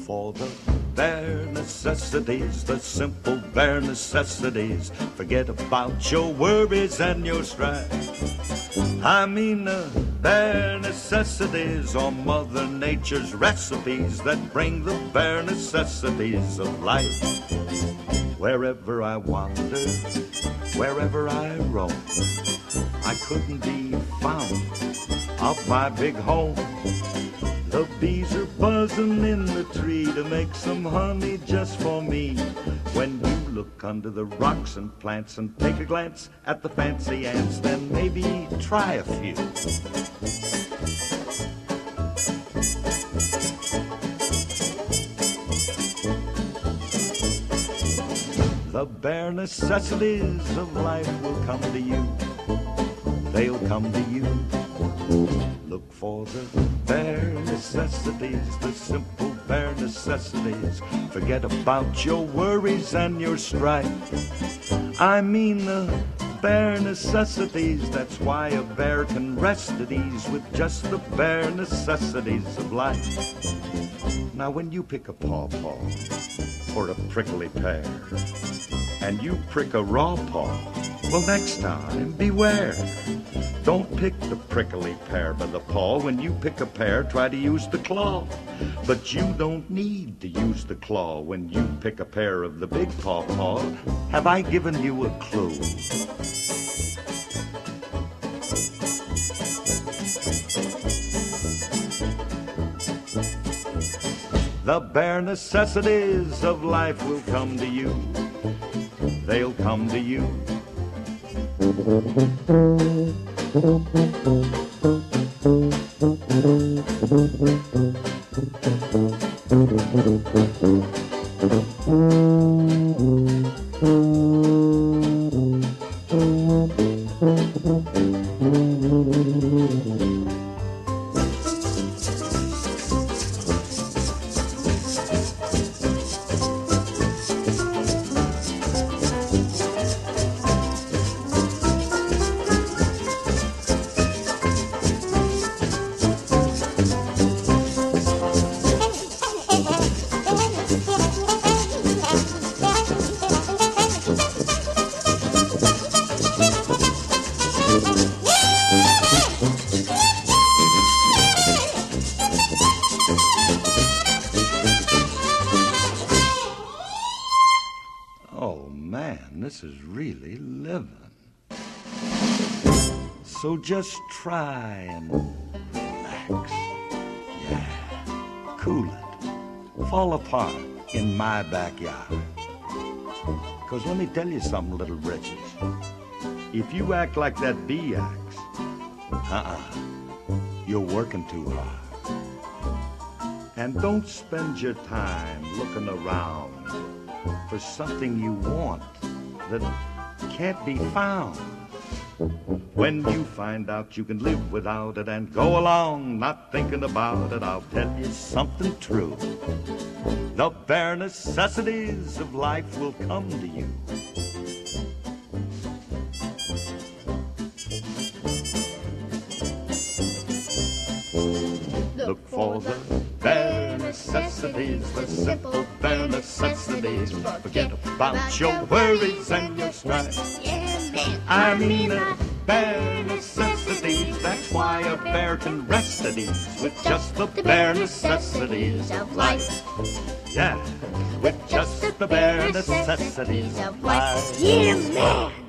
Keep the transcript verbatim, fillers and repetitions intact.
for the bare necessities, the simple bare necessities. Forget about your worries and your strife. I mean the bare necessities, or Mother Nature's recipes that bring the bare necessities of life. Wherever I wander, wherever I roam, I couldn't be found off my big home. The bees are buzzing in the tree to make some honey just for me. When you look under the rocks and plants and take a glance at the fancy ants, then maybe try a few. The bare necessities of life will come to you. They'll come to you. Look for the bare necessities, the simple bare necessities. Forget about your worries and your strife. I mean the bare necessities. That's why a bear can rest at ease with just the bare necessities of life. Now when you pick a pawpaw or a prickly pear, and you prick a raw paw, well, next time beware. Don't pick the prickly pear by the paw. When you pick a pear, try to use the claw. But you don't need to use the claw when you pick a pear of the big pawpaw. Have I given you a clue? The bare necessities of life will come to you. They'll come to you. Oh man, this is really living. So just try and relax. Yeah, cool it. Fall apart in my backyard. Because let me tell you something, little britches. If you act like that bee acts, uh-uh, you're working too hard. And don't spend your time looking around for something you want that can't be found. When you find out you can live without it and go along not thinking about it, I'll tell you something true. The bare necessities of life will come to you. Look for the bare necessities, the simple bare necessities. Forget about your worries and your strife. I mean the bare necessities. That's why a bear can rest at ease with just the bare necessities of life. Yeah, with just the bare necessities of life. Yeah, man.